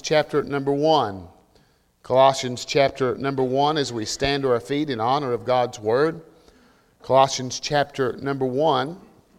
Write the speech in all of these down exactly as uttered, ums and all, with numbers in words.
chapter number one. Colossians chapter number one, as we stand to our feet in honor of God's Word. Colossians chapter number one.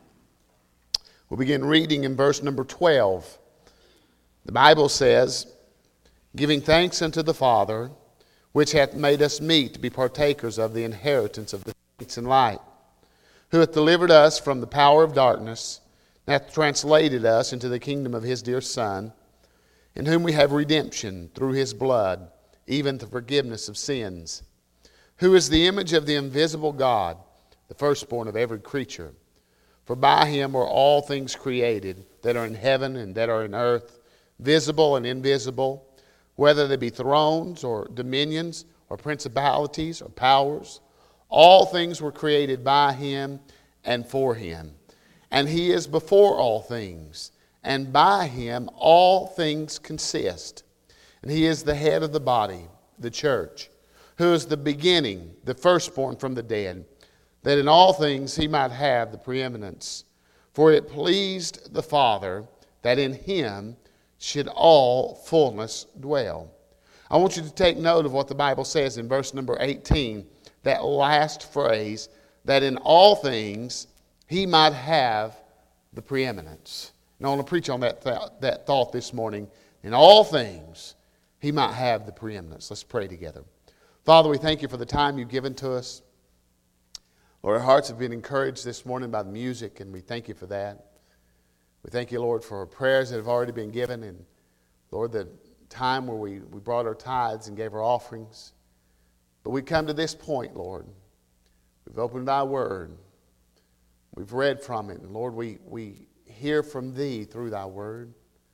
We'll begin reading in verse number twelve. The Bible says, "Giving thanks unto the Father, which hath made us meet to be partakers of the inheritance of the saints in light, who hath delivered us from the power of darkness, and hath translated us into the kingdom of his dear Son, in whom we have redemption through his blood, even the forgiveness of sins, who is the image of the invisible God, the firstborn of every creature. For by him were all things created, that are in heaven and that are in earth, visible and invisible, whether they be thrones or dominions or principalities or powers. All things were created by him and for him. And he is before all things, and by him all things consist. And he is the head of the body, the church, who is the beginning, the firstborn from the dead, that in all things he might have the preeminence. For it pleased the Father that in him should all fullness dwell." I want you to take note of what the Bible says in verse number eighteen, that last phrase, that in all things he might have the preeminence. And I want to preach on that, th- that thought this morning. In all things, he might have the preeminence. Let's pray together. Father, we thank you for the time you've given to us. Lord, our hearts have been encouraged this morning by the music, and we thank you for that. We thank you, Lord, for prayers that have already been given, and Lord, the time where we, we brought our tithes and gave our offerings. But we come to this point, Lord. We've opened thy word. We've read from it, and Lord, we, we hear from thee through thy word.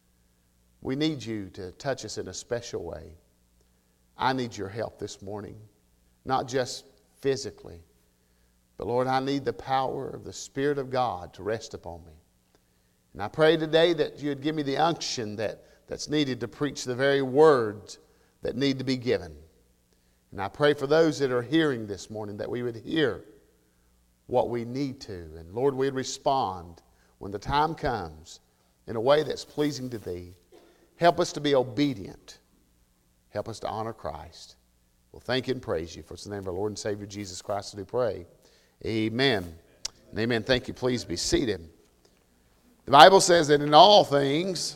We need you to touch us in a special way. I need your help this morning, not just physically, but Lord, I need the power of the Spirit of God to rest upon me. And I pray today that you would give me the unction that, that's needed to preach the very words that need to be given. And I pray for those that are hearing this morning that we would hear what we need to. And Lord, we'd respond when the time comes in a way that's pleasing to thee. Help us to be obedient. Help us to honor Christ. We'll thank you and praise you. For it's the name of our Lord and Savior Jesus Christ that we pray. Amen. And amen. Thank you. Please be seated. The Bible says that in all things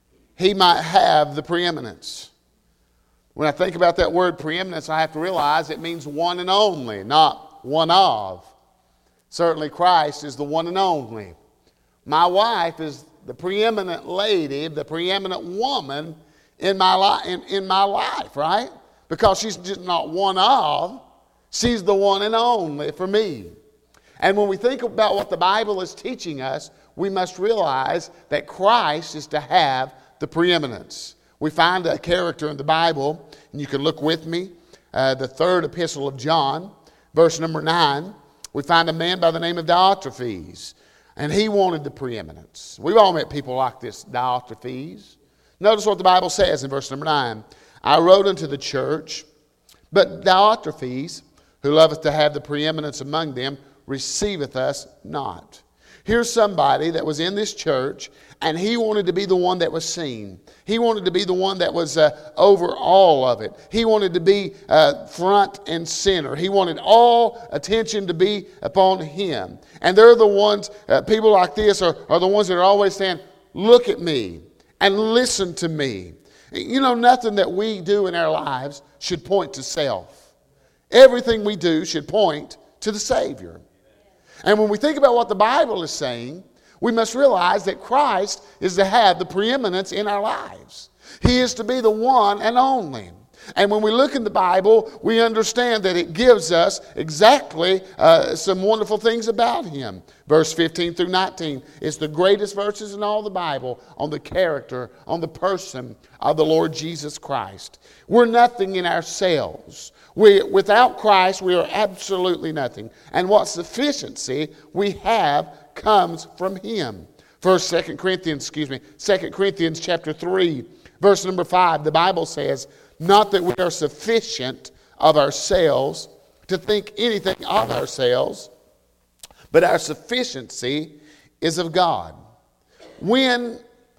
he might have the preeminence. When I think about that word preeminence, I have to realize it means one and only, not one of. Certainly Christ is the one and only. My wife is the preeminent lady, the preeminent woman in my, li- in, in my life, right? Because she's just not one of, she's the one and only for me. And when we think about what the Bible is teaching us, we must realize that Christ is to have the preeminence. We find a character in the Bible, and you can look with me, uh, the third epistle of John, verse number nine. We find a man by the name of Diotrephes, and he wanted the preeminence. We've all met people like this, Diotrephes. Notice what the Bible says in verse number nine. "I wrote unto the church, but Diotrephes, who loveth to have the preeminence among them, receiveth us not." Here's somebody that was in this church, and he wanted to be the one that was seen. He wanted to be the one that was uh, over all of it. He wanted to be uh, front and center. He wanted all attention to be upon him. And they're the ones, uh, people like this are, are the ones that are always saying, "Look at me and listen to me." You know, nothing that we do in our lives should point to self. Everything we do should point to the Savior. And when we think about what the Bible is saying, we must realize that Christ is to have the preeminence in our lives. He is to be the one and only. And when we look in the Bible, we understand that it gives us exactly uh, some wonderful things about him. Verse fifteen through nineteen is the greatest verses in all the Bible on the character, on the person of the Lord Jesus Christ. We're nothing in ourselves. We, without Christ, we are absolutely nothing. And what sufficiency we have comes from him. First, Second Corinthians, excuse me, Second Corinthians chapter three, verse number five, the Bible says, "Not that we are sufficient of ourselves to think anything of ourselves, but our sufficiency is of God." When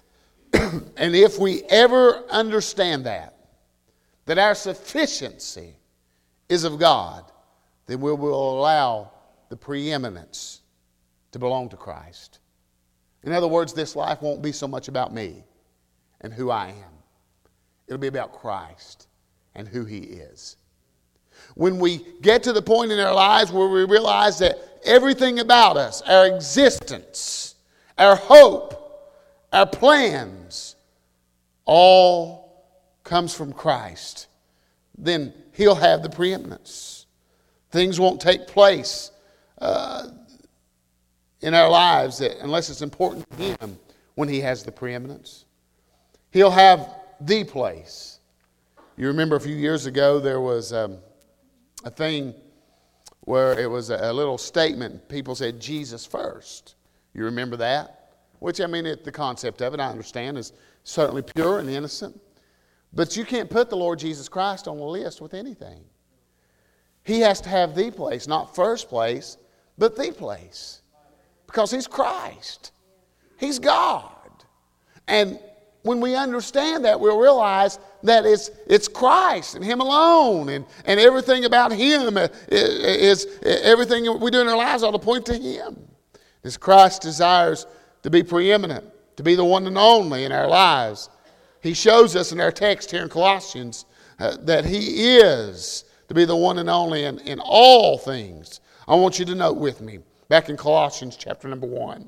And if we ever understand that, that our sufficiency is of God, then we will allow the preeminence to belong to Christ. In other words, this life won't be so much about me and who I am. It'll be about Christ and who He is. When we get to the point in our lives where we realize that everything about us, our existence, our hope, our plans, all comes from Christ, then He'll have the preeminence. Things won't take place uh, in our lives that, unless it's important to Him, when He has the preeminence. He'll have the place. You remember a few years ago there was um, a thing where it was a, a little statement. People said, Jesus first. You remember that? Which, I mean, it, the concept of it, I understand, is certainly pure and innocent. But you can't put the Lord Jesus Christ on the list with anything. He has to have the place, not first place, but the place. Because He's Christ. He's God. And when we understand that, we'll realize that it's, it's Christ and Him alone. And, and everything about Him is, is everything we do in our lives ought to point to Him. As Christ desires to be preeminent, to be the one and only in our lives. He shows us in our text here in Colossians uh, that He is to be the one and only in, in all things. I want you to note with me, back in Colossians chapter number one,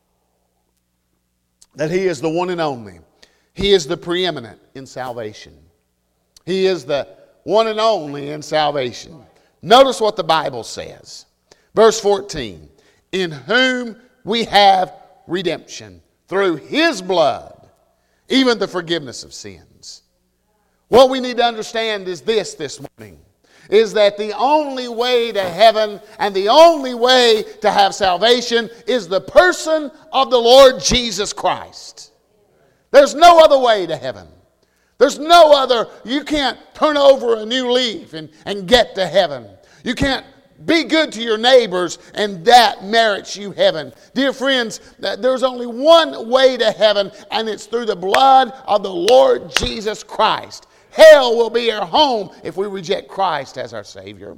that He is the one and only. He is the preeminent in salvation. He is the one and only in salvation. Notice what the Bible says. Verse fourteen, in whom we have redemption through His blood, even the forgiveness of sins. What we need to understand is this this morning, is that the only way to heaven and the only way to have salvation is the person of the Lord Jesus Christ. There's no other way to heaven. There's no other, you can't turn over a new leaf and, and get to heaven. You can't be good to your neighbors and that merits you heaven. Dear friends, there's only one way to heaven, and it's through the blood of the Lord Jesus Christ. Hell will be our home if we reject Christ as our Savior.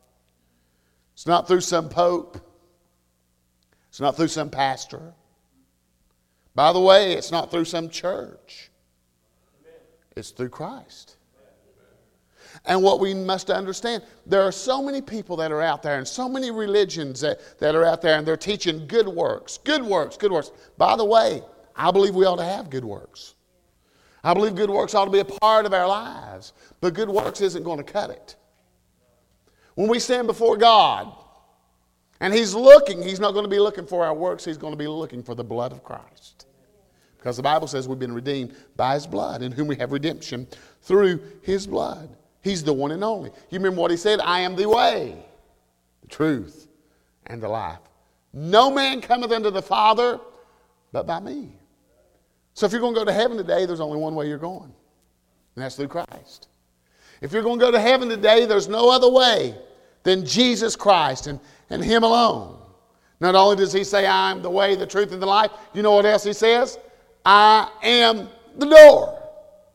It's not through some pope. It's not through some pastor. By the way, it's not through some church. It's through Christ. And what we must understand, there are so many people that are out there and so many religions that, that are out there, and they're teaching good works, good works, good works. By the way, I believe we ought to have good works. I believe good works ought to be a part of our lives. But good works isn't going to cut it. When we stand before God, and He's looking, He's not going to be looking for our works, He's going to be looking for the blood of Christ. Because the Bible says we've been redeemed by His blood, in whom we have redemption through His blood. He's the one and only. You remember what He said? I am the way, the truth, and the life. No man cometh unto the Father but by me. So if you're going to go to heaven today, there's only one way you're going. And that's through Christ. If you're going to go to heaven today, there's no other way than Jesus Christ and, and Him alone. Not only does He say, I am the way, the truth, and the life, you know what else He says? I am the door.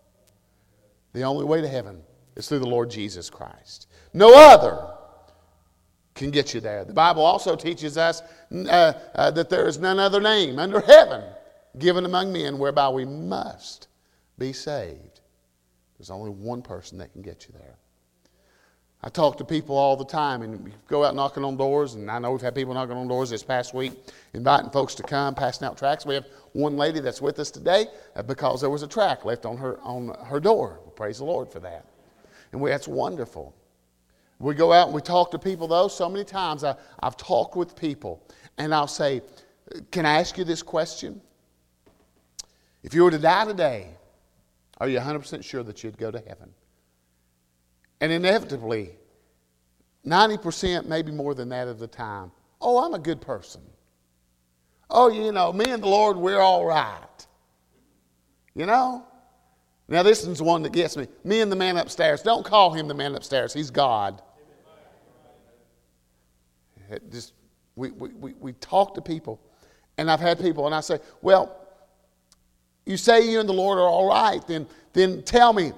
The only way to heaven is through the Lord Jesus Christ. No other can get you there. The Bible also teaches us uh, uh, that there is none other name under heaven given among men whereby we must be saved. There's only one person that can get you there. I talk to people all the time, and we go out knocking on doors, and I know we've had people knocking on doors this past week, inviting folks to come, passing out tracts. We have one lady that's with us today uh, because there was a tract left on her on her door. Praise the Lord for that. And we, that's wonderful. We go out and we talk to people, though. So many times I, I've talked with people, and I'll say, can I ask you this question? If you were to die today, are you one hundred percent sure that you'd go to heaven? And inevitably, ninety percent, maybe more than that of the time, oh, I'm a good person. Oh, you know, me and the Lord, we're all right. You know? Now, this is one that gets me. Me and the man upstairs. Don't call him the man upstairs. He's God. It just we, we, we, we talk to people, and I've had people, and I say, well, you say you and the Lord are all right, then, then tell me,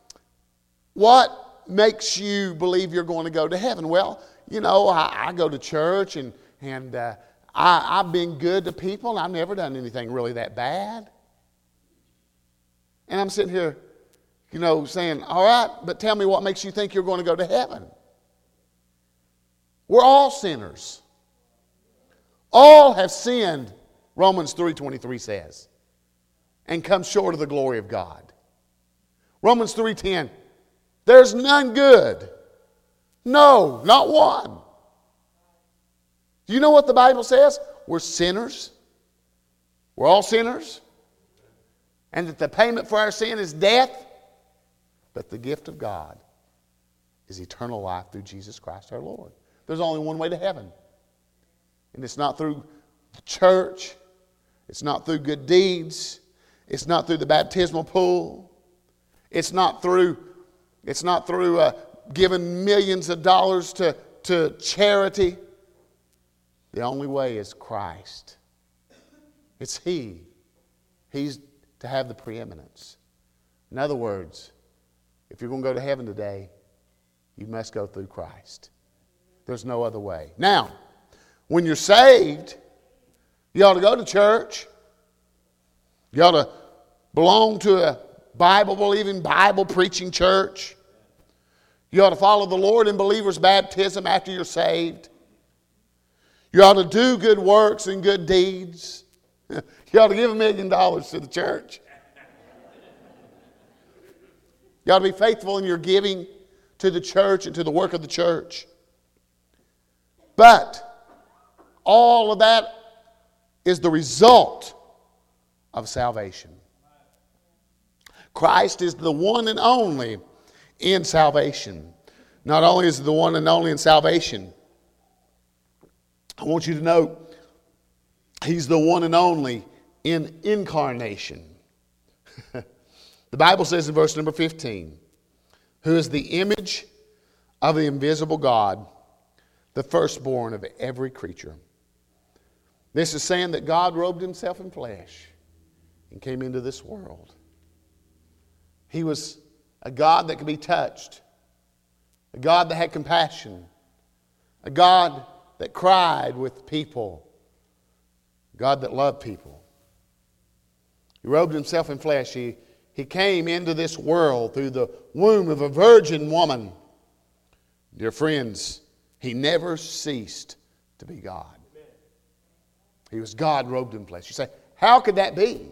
what makes you believe you're going to go to heaven? Well, you know, I, I go to church and, and uh, I, I've been good to people, and I've never done anything really that bad. And I'm sitting here, you know, saying, all right, but tell me what makes you think you're going to go to heaven? We're all sinners. All have sinned, Romans three twenty-three says, and come short of the glory of God. Romans three ten, there's none good. No, not one. Do you know what the Bible says? We're sinners. We're all sinners. And that the payment for our sin is death. But the gift of God is eternal life through Jesus Christ our Lord. There's only one way to heaven. And it's not through the church. It's not through good deeds. It's not through the baptismal pool. It's not through, it's not through uh, giving millions of dollars to, to charity. The only way is Christ. It's He. He's to have the preeminence. In other words, if you're going to go to heaven today, you must go through Christ. There's no other way. Now, when you're saved, you ought to go to church. You ought to belong to a Bible-believing, Bible-preaching church. You ought to follow the Lord in believer's baptism after you're saved. You ought to do good works and good deeds. You ought to give a million dollars to the church. You ought to be faithful in your giving to the church and to the work of the church. But all of that is the result of salvation. Christ is the one and only in salvation. Not only is he the one and only in salvation, I want you to know He's the one and only in incarnation. The Bible says in verse number fifteen, who is the image of the invisible God, the firstborn of every creature. This is saying that God robed Himself in flesh and came into this world. He was a God that could be touched, a God that had compassion, a God that cried with people, a God that loved people. He robed Himself in flesh. He, he came into this world through the womb of a virgin woman. Dear friends, He never ceased to be God. He was God robed in flesh. You say, how could that be?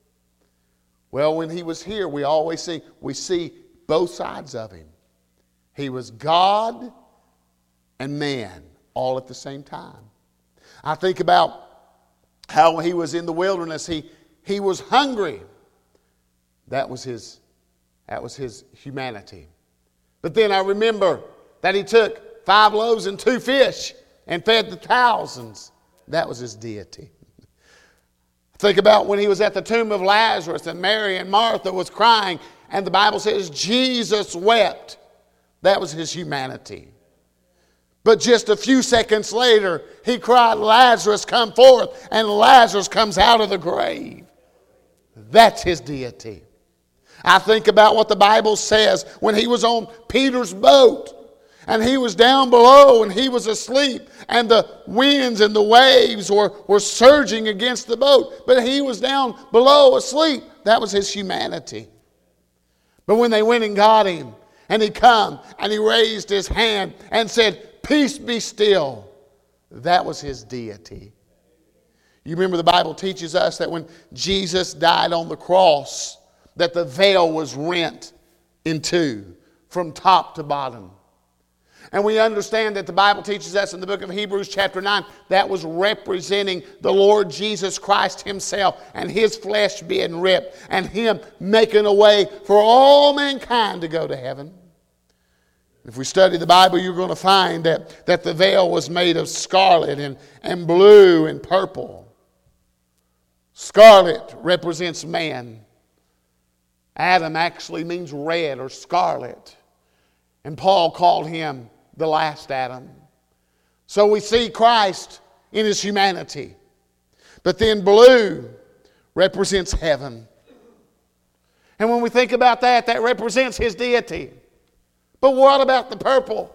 Well, when He was here, we always see, we see both sides of Him. He was God and man all at the same time. I think about how He was in the wilderness. He, he was hungry. That was his, that was his humanity. But then I remember that He took five loaves and two fish and fed the thousands. That was His deity. Think about when He was at the tomb of Lazarus and Mary and Martha was crying and the Bible says Jesus wept. That was His humanity. But just a few seconds later, He cried, Lazarus, come forth, and Lazarus comes out of the grave. That's His deity. I think about what the Bible says when He was on Peter's boat and he was down below and he was asleep and the winds and the waves were, were surging against the boat, but he was down below asleep. That was His humanity. But when they went and got Him and He come and He raised His hand and said, peace be still, that was His deity. You remember the Bible teaches us that when Jesus died on the cross, that the veil was rent in two from top to bottom. And we understand that the Bible teaches us in the book of Hebrews chapter nine, that was representing the Lord Jesus Christ Himself and His flesh being ripped and Him making a way for all mankind to go to heaven. If we study the Bible, you're going to find that, that the veil was made of scarlet and, and blue and purple. Scarlet represents man. Adam actually means red or scarlet. And Paul called him the last Adam. So we see Christ in His humanity. But then blue represents heaven. And when we think about that, that represents his deity. But what about the purple?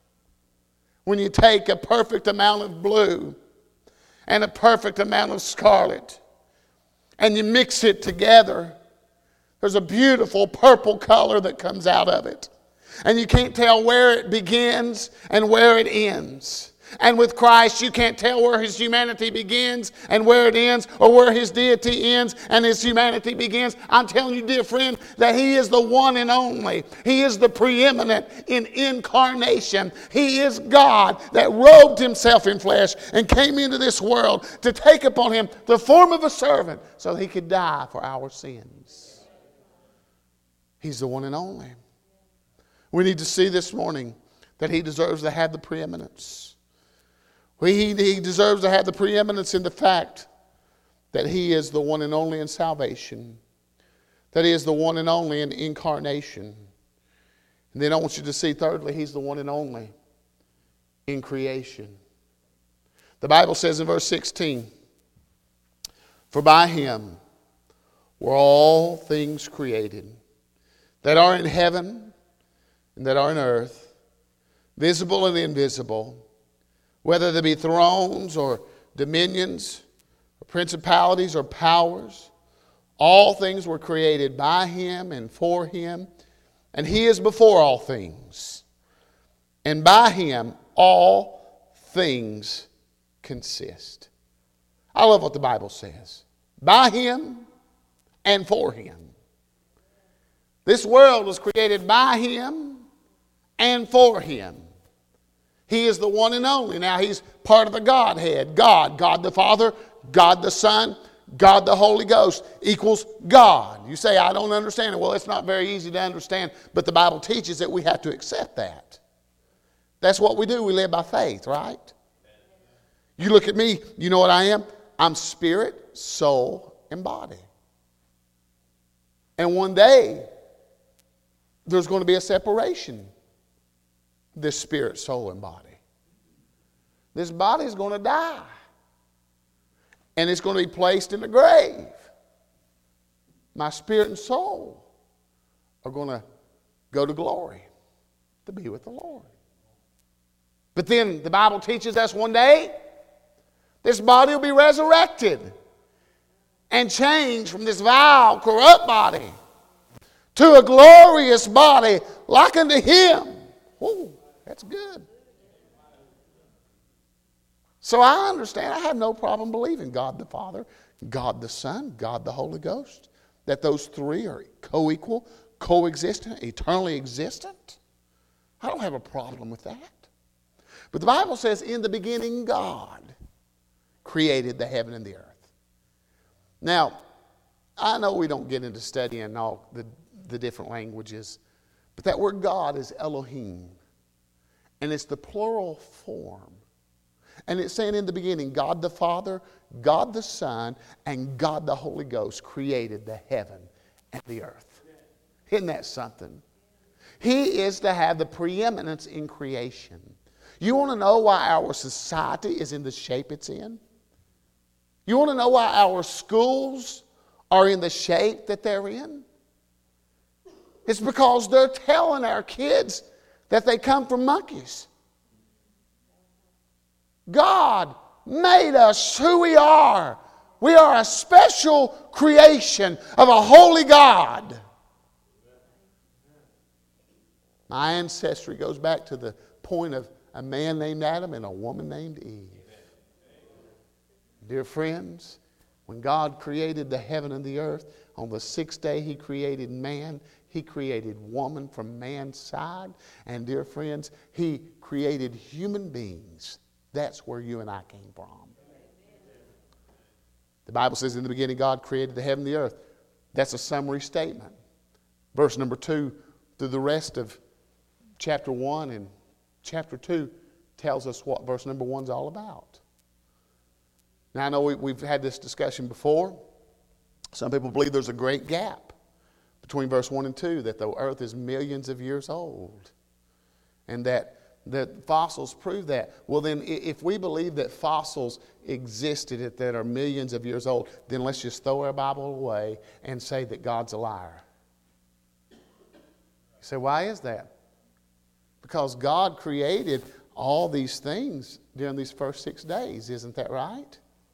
When you take a perfect amount of blue and a perfect amount of scarlet and you mix it together, there's a beautiful purple color that comes out of it. And you can't tell where it begins and where it ends. And with Christ, you can't tell where his humanity begins and where it ends, or where his deity ends and his humanity begins. I'm telling you, dear friend, that he is the one and only. He is the preeminent in incarnation. He is God that robed himself in flesh and came into this world to take upon him the form of a servant so that he could die for our sins. He's the one and only. We need to see this morning that he deserves to have the preeminence. He, he deserves to have the preeminence in the fact that he is the one and only in salvation. That he is the one and only in incarnation. And then I want you to see, thirdly, he's the one and only in creation. The Bible says in verse sixteen, "For by him were all things created, that are in heaven and that are in earth, visible and invisible, whether there be thrones or dominions, or principalities or powers. All things were created by him and for him, and he is before all things. And by him all things consist." I love what the Bible says. By him and for him. This world was created by him and for him. He is the one and only. Now, he's part of the Godhead. God, God the Father, God the Son, God the Holy Ghost equals God. You say, I don't understand it. Well, it's not very easy to understand, but the Bible teaches that we have to accept that. That's what we do. We live by faith, right? You look at me, you know what I am? I'm spirit, soul, and body. And one day, there's going to be a separation. This spirit, soul, and body. This body is going to die. And it's going to be placed in the grave. My spirit and soul are going to go to glory to be with the Lord. But then the Bible teaches us one day this body will be resurrected and changed from this vile, corrupt body to a glorious body like unto him. Ooh. That's good. So I understand. I have no problem believing God the Father, God the Son, God the Holy Ghost. That those three are co-equal, co-existent, eternally existent. I don't have a problem with that. But the Bible says, in the beginning God created the heaven and the earth. Now, I know we don't get into studying all the, the different languages, but that word God is Elohim. And it's the plural form. And it's saying in the beginning, God the Father, God the Son, and God the Holy Ghost created the heaven and the earth. Isn't that something? He is to have the preeminence in creation. You want to know why our society is in the shape it's in? You want to know why our schools are in the shape that they're in? It's because they're telling our kids that they come from monkeys. God made us who we are. We are a special creation of a holy God. My ancestry goes back to the point of a man named Adam and a woman named Eve. Dear friends, when God created the heaven and the earth, on the sixth day he created man. He created woman from man's side. And dear friends, he created human beings. That's where you and I came from. The Bible says in the beginning God created the heaven and the earth. That's a summary statement. Verse number two through the rest of chapter one and chapter two tells us what verse number one is all about. Now I know we, we've had this discussion before. Some people believe there's a great gap between verse one and two, that the earth is millions of years old. And that, that fossils prove that. Well then, if we believe that fossils existed that are millions of years old, then let's just throw our Bible away and say that God's a liar. say, why is that? Because God created all these things during these first six days. Isn't that right?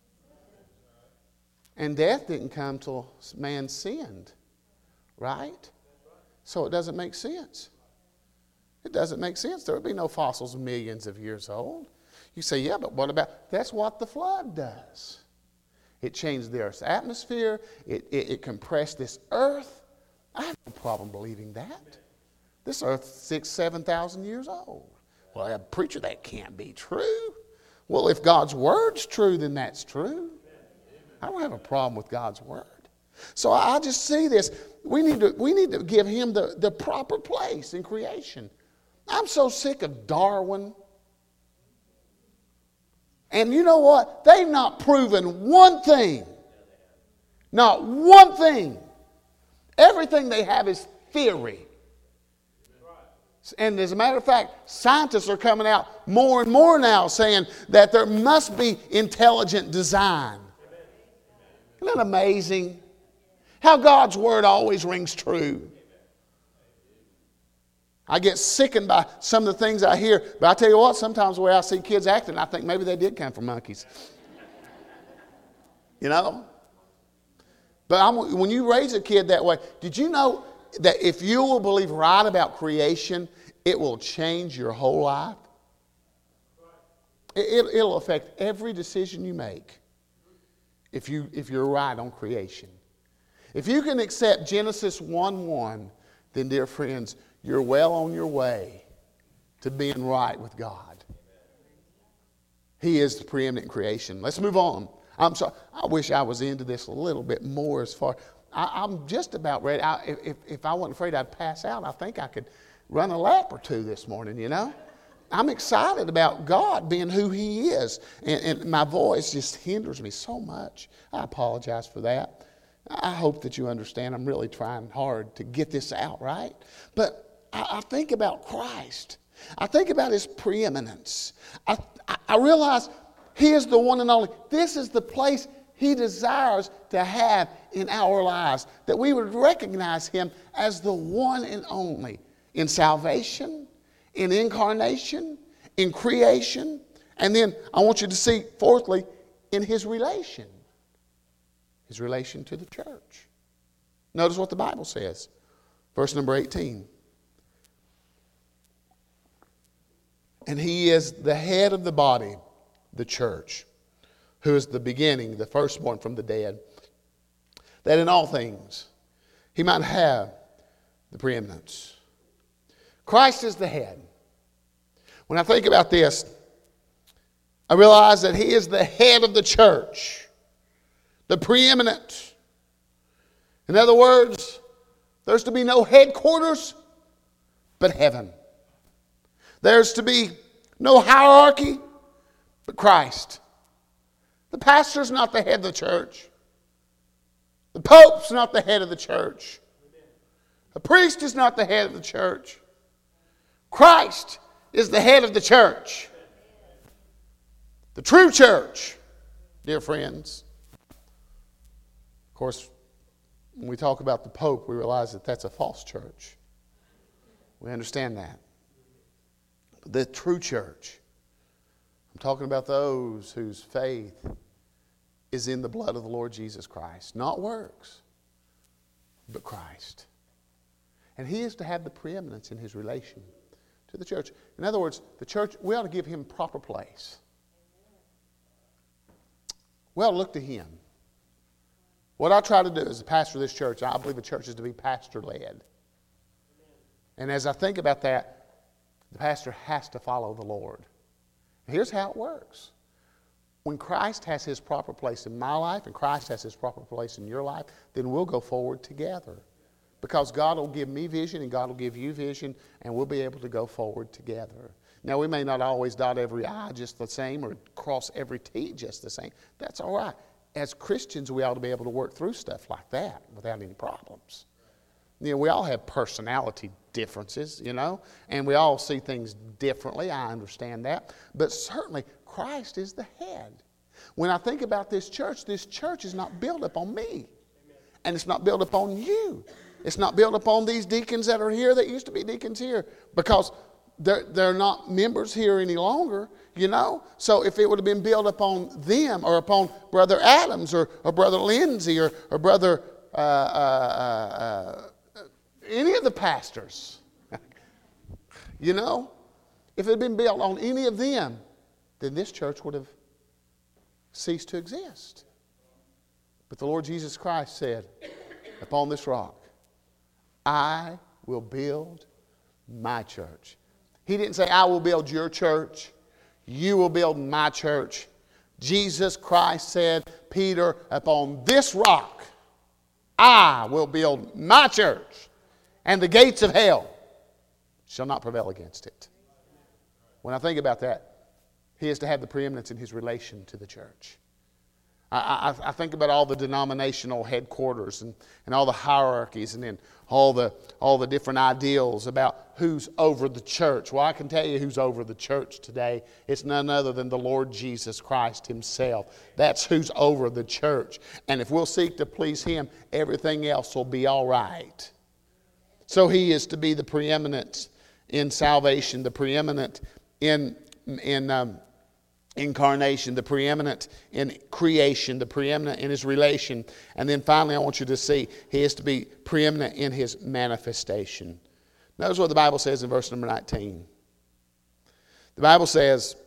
And death didn't come till man sinned. Right? So it doesn't make sense. It doesn't make sense. There would be no fossils millions of years old. You say, yeah, but what about... That's what the flood does. It changed the earth's atmosphere. It, it, it compressed this earth. I have no problem believing that. This earth's six, seven thousand years old. Well, a preacher, that can't be true. Well, if God's word's true, then that's true. I don't have a problem with God's word. So I just see this. We need to, we need to give him the, the proper place in creation. I'm so sick of Darwin. And you know what? They've not proven one thing. Not one thing. Everything they have is theory. And as a matter of fact, scientists are coming out more and more now saying that there must be intelligent design. Isn't that amazing? How God's word always rings true. I get sickened by some of the things I hear. But I tell you what, sometimes the way I see kids acting, I think maybe they did come from monkeys. You know? But I'm, when you raise a kid that way, did you know that if you will believe right about creation, it will change your whole life? It, it, it'll affect every decision you make if, you, if you're right on creation. If you can accept Genesis one one, then, dear friends, you're well on your way to being right with God. He is the preeminent creation. Let's move on. I'm sorry. I wish I was into this a little bit more as far... I, I'm just about ready. I, if, if I wasn't afraid I'd pass out, I think I could run a lap or two this morning, you know. I'm excited about God being who He is. And, and my voice just hinders me so much. I apologize for that. I hope that you understand. I'm really trying hard to get this out, right? But I, I think about Christ. I think about His preeminence. I, I, I realize He is the one and only. This is the place He desires to have in our lives, that we would recognize Him as the one and only in salvation, in incarnation, in creation, and then I want you to see, fourthly, in His relation. His relation to the church. Notice what the Bible says. Verse number eighteen. And He is the head of the body, the church, who is the beginning, the firstborn from the dead, that in all things He might have the preeminence. Christ is the head. When I think about this, I realize that He is the head of the church, the preeminent. In other words, there's to be no headquarters but heaven. There's to be no hierarchy but Christ. The pastor's not the head of the church. The pope's not the head of the church. The priest is not the head of the church. Christ is the head of the church. The true church, dear friends. Of course, when we talk about the Pope, we realize that that's a false church. We understand that. The true church, I'm talking about those whose faith is in the blood of the Lord Jesus Christ. Not works, but Christ. And He is to have the preeminence in His relation to the church. In other words, the church, we ought to give Him proper place. We ought to look to Him. What I try to do as a pastor of this church, I believe a church is to be pastor-led. And as I think about that, the pastor has to follow the Lord. Here's how it works. When Christ has His proper place in my life and Christ has His proper place in your life, then we'll go forward together. Because God will give me vision and God will give you vision, and we'll be able to go forward together. Now, we may not always dot every I just the same or cross every T just the same. That's all right. As Christians, we ought to be able to work through stuff like that without any problems. You know, we all have personality differences, you know, and we all see things differently. I understand that. But certainly, Christ is the head. When I think about this church, this church is not built upon me. And it's not built upon you. It's not built upon these deacons that are here that used to be deacons here, because they're, they're not members here any longer, you know. So if it would have been built upon them, or upon Brother Adams, or, or Brother Lindsay, or, or Brother uh, uh, uh, any of the pastors, you know, if it had been built on any of them, then this church would have ceased to exist. But the Lord Jesus Christ said, upon this rock, I will build my church. He didn't say, I will build your church. You will build my church. Jesus Christ said, Peter, upon this rock, I will build my church, and the gates of hell shall not prevail against it. When I think about that, he is to have the preeminence in his relation to the church. I, I, I think about all the denominational headquarters and, and all the hierarchies, and then all the all the different ideals about who's over the church. Well, I can tell you who's over the church today. It's none other than the Lord Jesus Christ himself. That's who's over the church. And if we'll seek to please him, everything else will be all right. So he is to be the preeminent in salvation, the preeminent in in um, incarnation, the preeminent in creation, the preeminent in his relation. And then finally, I want you to see, he is to be preeminent in his manifestation. Notice what the Bible says in verse number nineteen. The Bible says,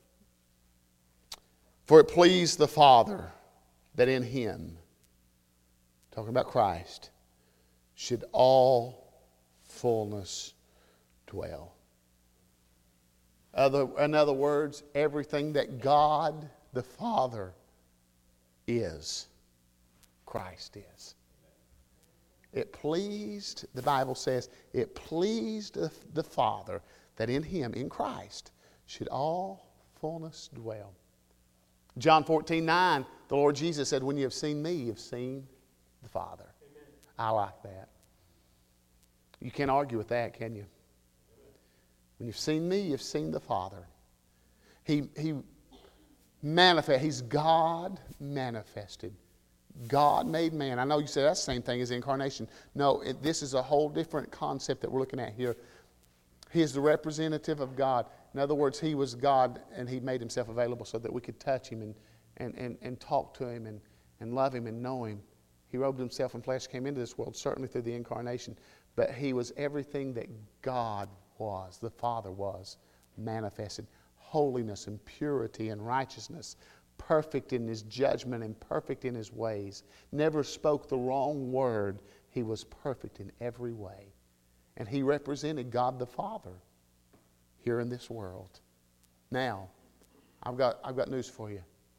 for it pleased the Father that in him, talking about Christ, should all fullness dwell. Other, in other words, everything that God the Father is, Christ is. It pleased, the Bible says, it pleased the, the Father that in him, in Christ, should all fullness dwell. John fourteen nine, the Lord Jesus said, when you have seen me, you've seen the Father. Amen. I like that. You can't argue with that, can you? When you've seen me, you've seen the Father. He, he manifest, he's God manifested. God made man. I know you said that's the same thing as incarnation. No, it, this is a whole different concept that we're looking at here. He is the representative of God. In other words, he was God, and he made himself available so that we could touch him and, and, and, and talk to him and, and love him and know him. He robed himself in flesh, came into this world, certainly through the incarnation. But he was everything that God was, the Father was, manifested. Holiness and purity and righteousness. Perfect in his judgment and perfect in his ways. Never spoke the wrong word. He was perfect in every way. And he represented God the Father here in this world. Now, I've got, I've got news for you.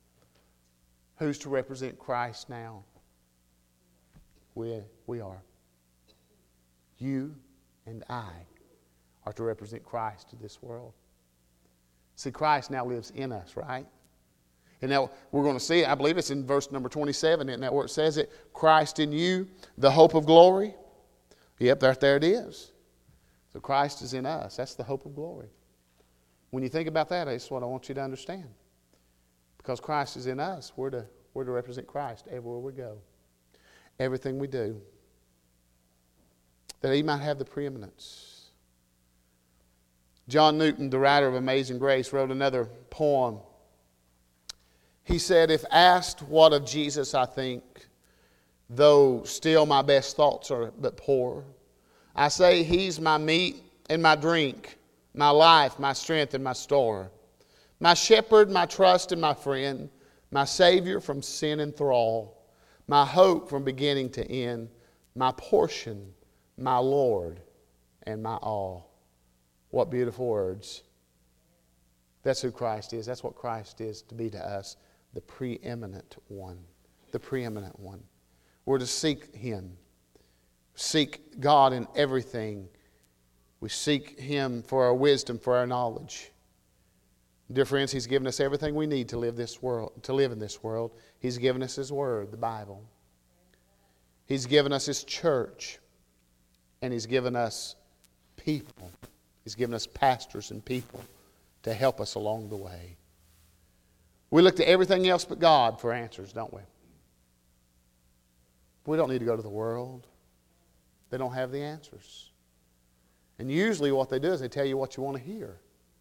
Who's to represent Christ now? We, we are. You and I are to represent Christ to this world. See, Christ now lives in us, right? And now we're going to see it. I believe it's in verse number twenty-seven, isn't that where it says it? Christ in you, the hope of glory. Yep, there, there it is. So Christ is in us. That's the hope of glory. When you think about that, that's what I want you to understand. Because Christ is in us, we're to, we're to represent Christ everywhere we go. Everything we do. That he might have the preeminence. John Newton, the writer of Amazing Grace, wrote another poem. He said, if asked what of Jesus I think, though still my best thoughts are but poor, I say he's my meat and my drink, my life, my strength, and my store, my shepherd, my trust, and my friend, my Savior from sin and thrall, my hope from beginning to end, my portion, my Lord, and my all. What beautiful words. That's who Christ is. That's what Christ is to be to us. The preeminent one. The preeminent one. We're to seek him. Seek God in everything. We seek him for our wisdom, for our knowledge. Dear friends, he's given us everything we need to live this world, to live in this world. He's given us his word, the Bible. He's given us his church. And he's given us people. He's given us pastors and people to help us along the way. We look to everything else but God for answers, don't we? We don't need to go to the world. They don't have the answers. And usually what they do is they tell you what you want to hear.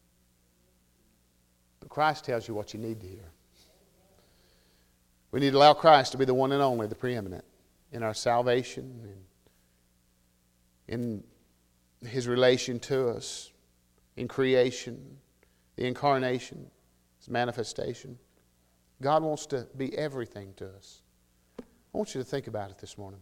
But Christ tells you what you need to hear. We need to allow Christ to be the one and only, the preeminent, in our salvation and in His relation to us, in creation, the incarnation, His manifestation. God wants to be everything to us. I want you to think about it this morning.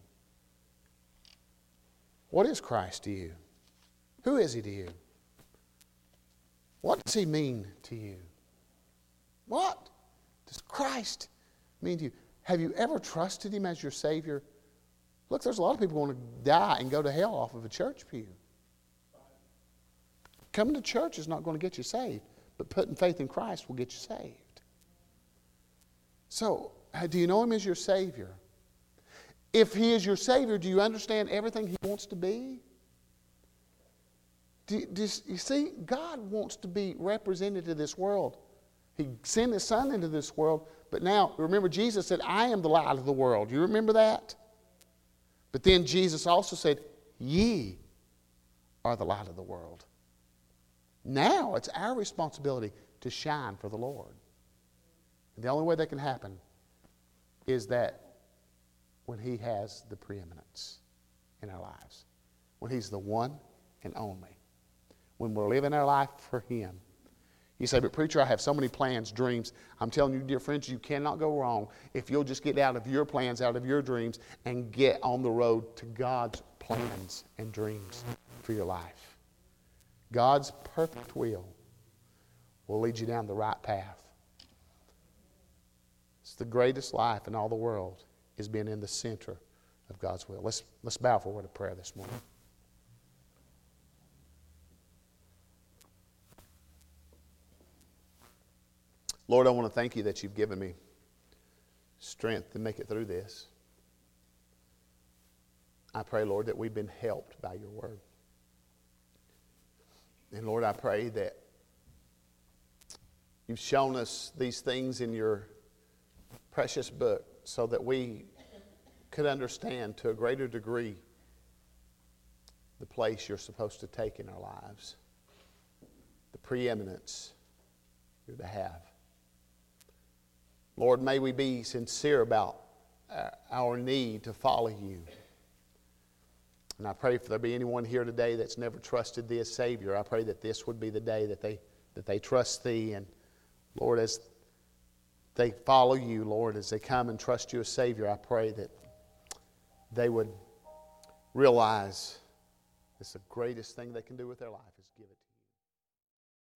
What is Christ to you? Who is He to you? What does He mean to you? What does Christ mean to you? Have you ever trusted Him as your Savior? Look, there's a lot of people going to die and go to hell off of a church pew. Coming to church is not going to get you saved, but putting faith in Christ will get you saved. So, do you know Him as your Savior? If He is your Savior, do you understand everything He wants to be? Do you, do you see, God wants to be represented to this world. He sent His Son into this world, but now, remember, Jesus said, I am the light of the world. You remember that? But then Jesus also said, ye are the light of the world. Now it's our responsibility to shine for the Lord. And the only way that can happen is that when He has the preeminence in our lives. When He's the one and only. When we're living our life for Him. You say, but preacher, I have so many plans, dreams. I'm telling you, dear friends, you cannot go wrong if you'll just get out of your plans, out of your dreams, and get on the road to God's plans and dreams for your life. God's perfect will will lead you down the right path. It's the greatest life in all the world is being in the center of God's will. Let's, let's bow for a word of prayer this morning. Lord, I want to thank You that You've given me strength to make it through this. I pray, Lord, that we've been helped by Your word. And Lord, I pray that You've shown us these things in Your precious book so that we could understand to a greater degree the place You're supposed to take in our lives, the preeminence You're to have. Lord, may we be sincere about our need to follow You. And I pray if there be anyone here today that's never trusted Thee as Savior, I pray that this would be the day that they, that they trust Thee. And Lord, as they follow You, Lord, as they come and trust You as Savior, I pray that they would realize it's the greatest thing they can do with their life is give it to You.